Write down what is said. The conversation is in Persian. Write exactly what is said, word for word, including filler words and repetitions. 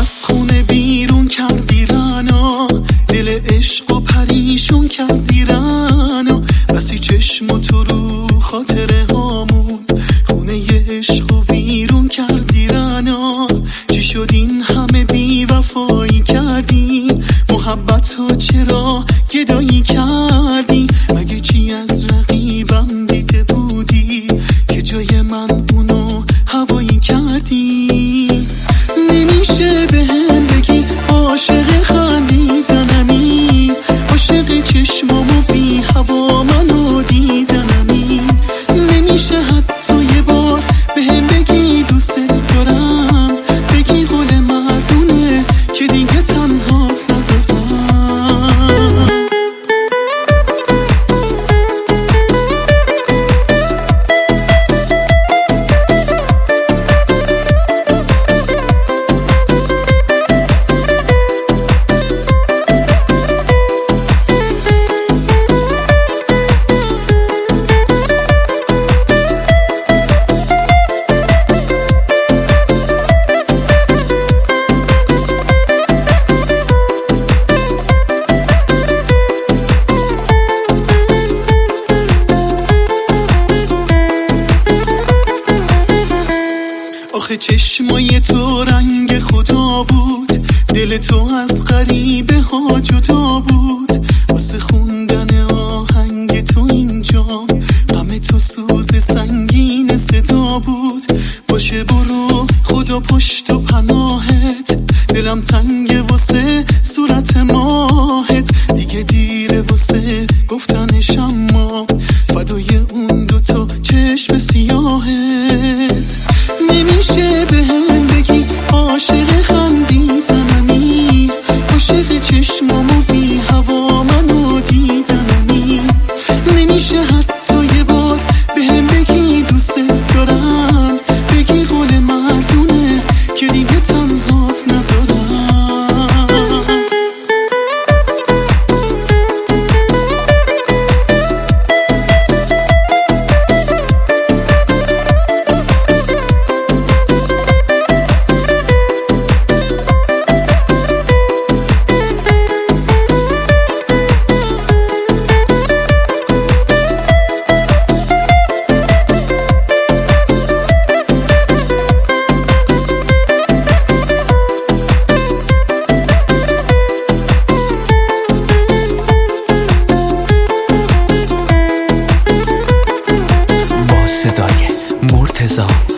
از خونه بیرون کردی رنا، دل عشق و پریشون کردی رنا. بسی چشم و تو رو خاطره هامون، خونه ی عشق و ویرون کردی رنا. چی شد این همه بی وفایی کردی؟ محبت ها چرا گدایی کردی؟ مگه چی از رقیبم دیده بودی که جای من اونو هوایی کردی؟ نمیشه به هم بگی عاشق خندیدنمی، عاشق چشمامو بی هوا منو دیدنمی. نمیشه حتی یه بار به هم بگی دوست دارم، بگی قول مردونه که دیگه تنهات نذارم. آخه چشمای تو رنگ خدا بود، دل تو از غریبه ها جدا بود. واسه خوندن آهنگ تو اینجا غم تو سوز سنگین صدا بود. باشه برو خدا پشت و پناهت، دلم تنگه واسه صورت ماهت. دیگه دیره واسه گفتنش اما فدای اون دوتا چشم سیاهت. نمیشه به هم بگی عاشق خندیدنمی، عاشق چشمامو بی هوا منو دیدنمی. نمیشه حتی یه بار به هم بگی دوست دارم، بگی قول مردونه که دیگه تنهات نذارم. صدای مرتضی